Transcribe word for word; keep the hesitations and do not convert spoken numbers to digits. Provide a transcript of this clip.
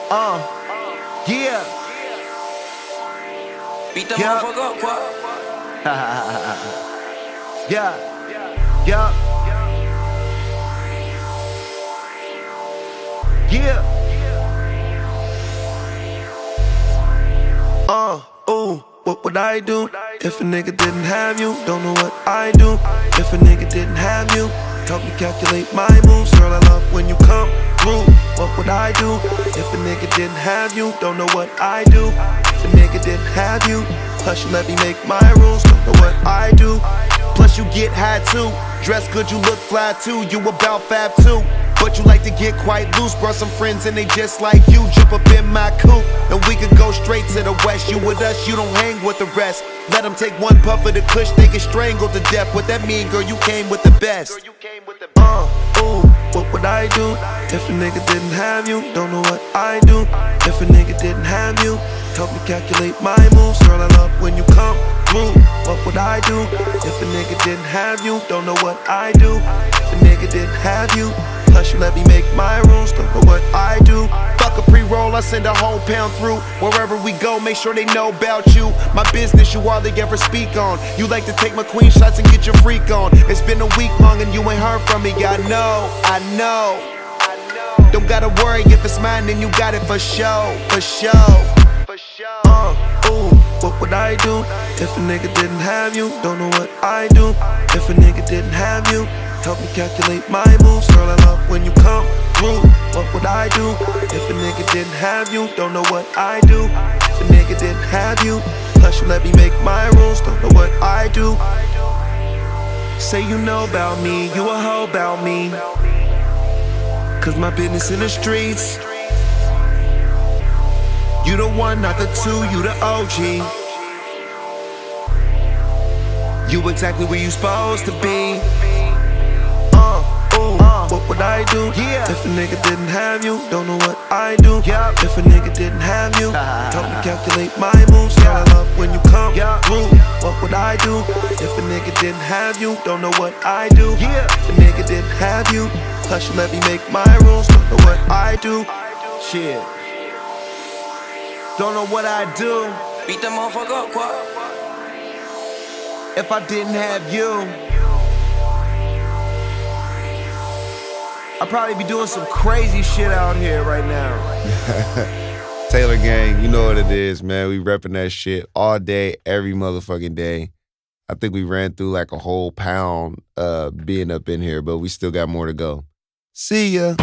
Uh, yeah. Beat the Yeah. motherfucker up, quoi. Yeah. Yeah. Yeah. Uh, ooh, what would I do if a nigga didn't have you? Don't know what I do if a nigga didn't have you. Help me calculate my moves, girl, I love when you come through. What would I do if a nigga didn't have you? Don't know what I do if a nigga didn't have you. Plus you let me make my rules, don't know what I do. Plus you get high too, dress good, you look fly too. You about fab too, but you like to get quite loose. Brought some friends and they just like you. Jump up in my coupe and we could go straight to the west. You with us, you don't hang with the rest. Let them take one puff of the kush, they get strangled to death. What that mean, girl, you came with the best. Uh, ooh, what would I do if a nigga didn't have you? Don't know what I do if a nigga didn't have you. Help me calculate my moves, girl, I love when you come through. What would I do if a nigga didn't have you? Don't know what I do if a nigga didn't have you. Plus you let me make my rules, don't know what I do. Fuck a pre-roll, I send a whole pound through. Wherever we go, make sure they know about you. My business you hardly ever speak on. You like to take my queen shots and get your freak on. It's been a week long and you ain't heard from me. I know, I know. Don't gotta worry if it's mine, then you got it for show, for show. Uh, ooh, what would I do if a nigga didn't have you? Don't know what I do if a nigga didn't have you. Help me calculate my moves, girl, I love when you come through. What would I do if a nigga didn't have you? Don't know what I do if a nigga didn't have you. Plus you let me make my rules, don't know what I do. Say you know about me, you a hoe about me. Cause my business in the streets. You the one, not the two, you the O G. You exactly where you supposed to be. Uh, ooh, uh, what would I do yeah. if a nigga didn't have you? Don't know what I do yeah. if a nigga didn't have you. Help me calculate my moves, girl, I love when you come yeah. through. What would I do if a nigga didn't have you? Don't know what I do yeah. if a nigga didn't have you. Plus you let me make my rules, don't know what I do. Shit. Don't know what I do Beat the motherfucker up, quoi. if I didn't have you. I'd probably be doing some crazy shit out here right now. Taylor Gang, you know what it is, man. We repping that shit all day, every motherfucking day. I think we ran through like a whole pound uh, being up in here, but we still got more to go. See ya.